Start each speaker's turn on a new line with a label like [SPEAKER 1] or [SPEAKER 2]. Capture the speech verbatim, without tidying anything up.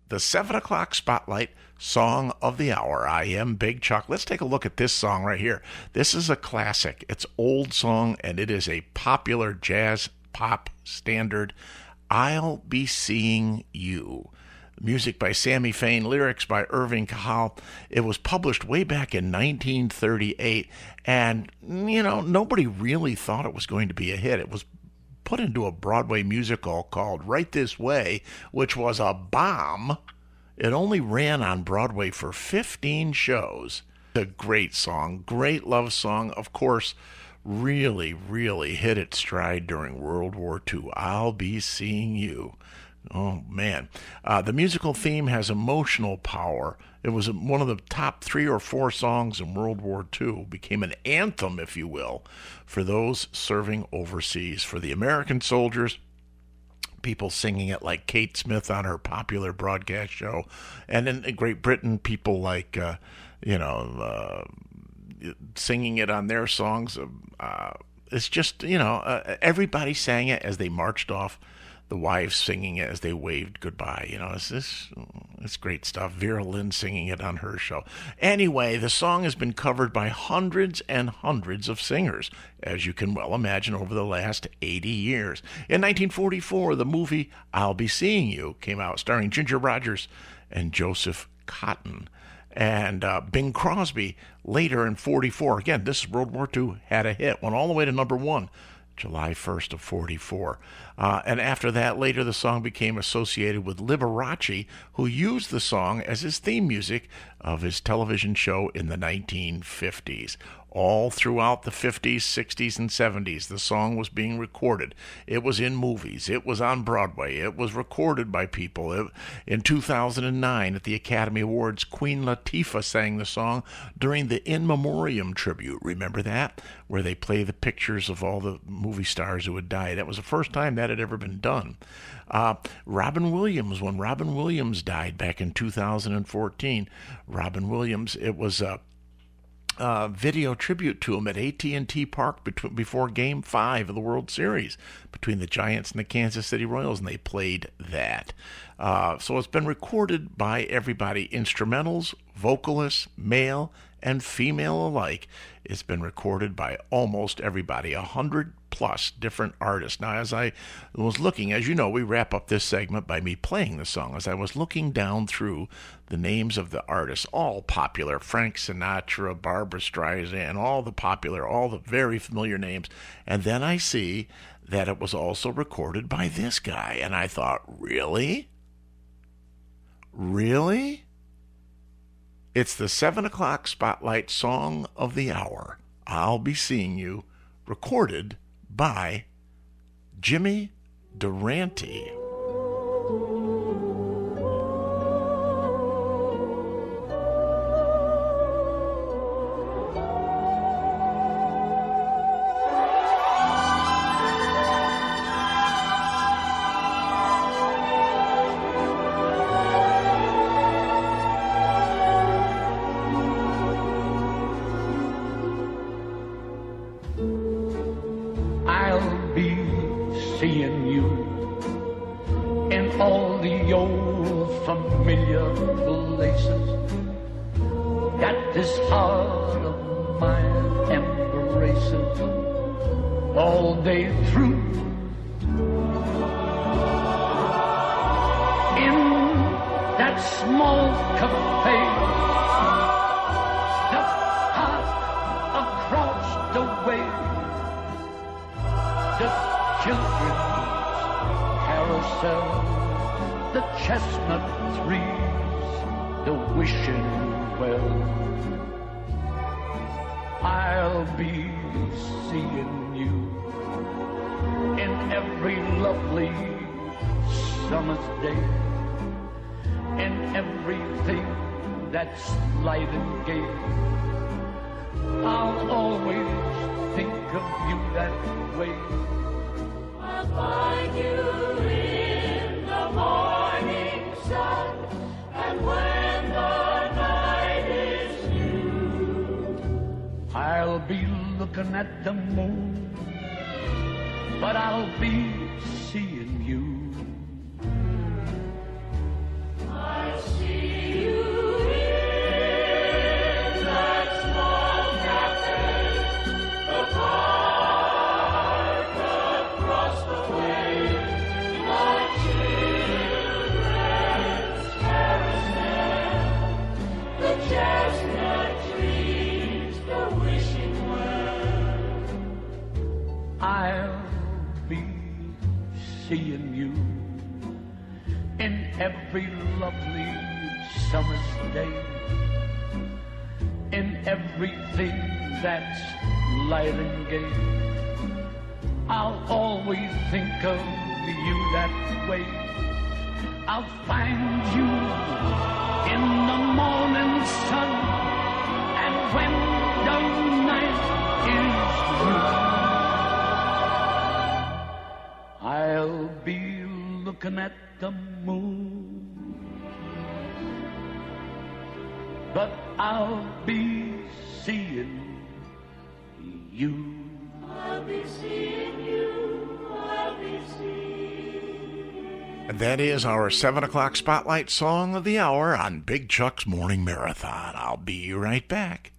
[SPEAKER 1] The seven o'clock Spotlight Song of the Hour. I am Big Chuck. Let's take a look at this song right here. This is a classic. It's old song, and it is a popular jazz pop standard. I'll Be Seeing You. Music by Sammy Fain, lyrics by Irving Kahal. It was published way back in nineteen thirty-eight, and, you know, nobody really thought it was going to be a hit. It was put into a Broadway musical called Right This Way, which was a bomb. It only ran on Broadway for fifteen shows. A great song, great love song. Of course, really, really hit its stride during World War Two. I'll Be Seeing You. Oh, man. Uh, the musical theme has emotional power. It was one of the top three or four songs in World War Two. Became an anthem, if you will, for those serving overseas. For the American soldiers, people singing it like Kate Smith on her popular broadcast show. And in Great Britain, people like, uh, you know, uh, singing it on their songs. Uh, it's just, you know, uh, everybody sang it as they marched off. The wives singing it as they waved goodbye. You know, it's this, it's great stuff. Vera Lynn singing it on her show. Anyway, the song has been covered by hundreds and hundreds of singers, as you can well imagine, over the last eighty years. In nineteen forty-four, the movie I'll Be Seeing You came out, starring Ginger Rogers and Joseph Cotten. And uh, Bing Crosby, later in forty-four, again, this is World War Two, had a hit, went all the way to number one. July first of forty-four. Uh, and after that, later the song became associated with Liberace, who used the song as his theme music of his television show in the nineteen fifties. All throughout the fifties, sixties, and seventies, the song was being recorded. It was in movies. It was on Broadway. It was recorded by people. It, in two thousand nine, at the Academy Awards, Queen Latifah sang the song during the In Memoriam tribute. Remember that? Where they play the pictures of all the movie stars who had died. That was the first time that had ever been done. Uh, Robin Williams, when Robin Williams died back in two thousand fourteen, Robin Williams, it was a uh, Uh, video tribute to him at A T and T Park between, before Game five of the World Series between the Giants and the Kansas City Royals, and they played that. Uh, so it's been recorded by everybody, instrumentals, vocalists, male and female alike. It's been recorded by almost everybody, a hundred plus different artists. Now, as I was looking, as you know, we wrap up this segment by me playing the song. As I was looking down through the names of the artists, all popular, Frank Sinatra, Barbra Streisand, all the popular, all the very familiar names, and then I see that it was also recorded by this guy, and I thought, really? Really? It's the seven o'clock Spotlight Song of the Hour, I'll Be Seeing You, recorded by Jimmy Durante.
[SPEAKER 2] I'll every lovely summer's day, in everything that's light and gay. I'll always think of you that way. I'll find you in the morning sun, and when the night is through, I'll be looking at the moon, but I'll be seeing you. I'll be seeing you, I'll be seeing.
[SPEAKER 1] And that is our seven o'clock Spotlight Song of the Hour on Big Chuck's Morning Marathon. I'll be right back.